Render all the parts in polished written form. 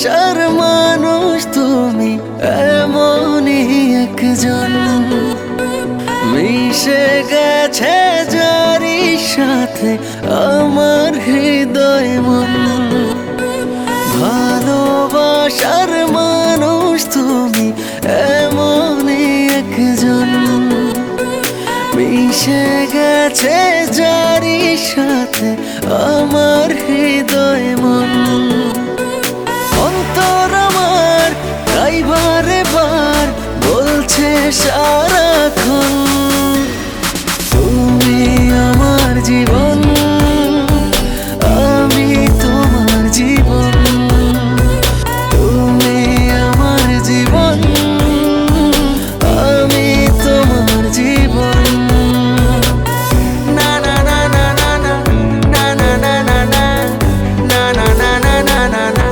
ভালোবাসার মানুষ তুমি এমনই একজন, মিশে গেছে যারি সাথে আমার হৃদয় মন। ভালোবাসার মানুষ তুমি এমনই একজন, মিশে গেছে যারি সাথে আমার হৃদয় মন। অন্তর আমার তাই বারে বার বলছে সারাক্ষণ, তুমি আমার জীবন, আমি তোমার জীবন। তুমি আমার জীবন, আমি তোমার জীবন। না না না না না না না না না না না না না না না না না।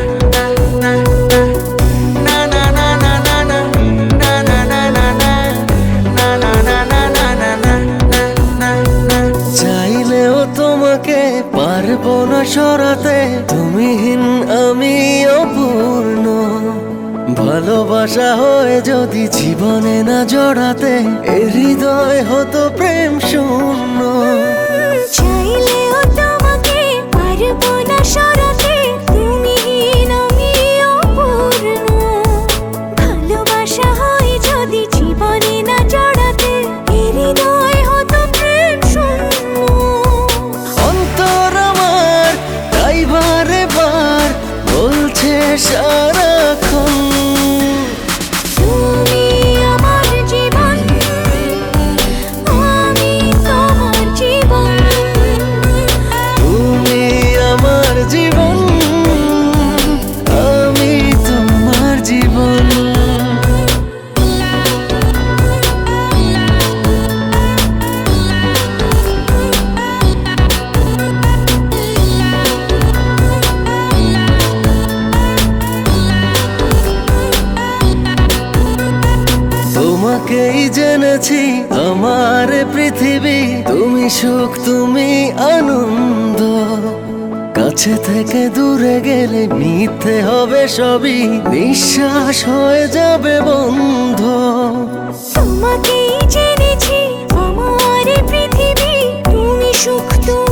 চাইলেও তোমাকে পারবো না সরাতে, তুমিহীন আমি অপূর্ণ। ভালোবাসা হয়ে যদি জীবনে না জড়াতে, এই হৃদয় হতো প্রেম শূন্য। চাইলেও তোমাকে পারবো না সরাতে, তুমিহীন আমি অপূর্ণ। ভালোবাসা হয় যদি জীবনে না জড়াতে, এই হৃদয় হতো প্রেম শূন্য। অন্তর আমার তাই বারে বার বলছে সারাক্ষণ, তুমি আমার জীবন, আমি তোমার জীবন। তুমি আমার জীবন, আমি তোমার জীবন। তোমাকেই জেনেছি আমার পৃথিবী, তুমি সুখ তুমি আনন্দ। কাছে থেকে দূরে গেলে মিথ্যে হবে সবই, নিঃশ্বাস হয়ে যাবে বন্ধ। তোমাকেই জেনেছি আমার পৃথিবী, তুমি সুখ তুমি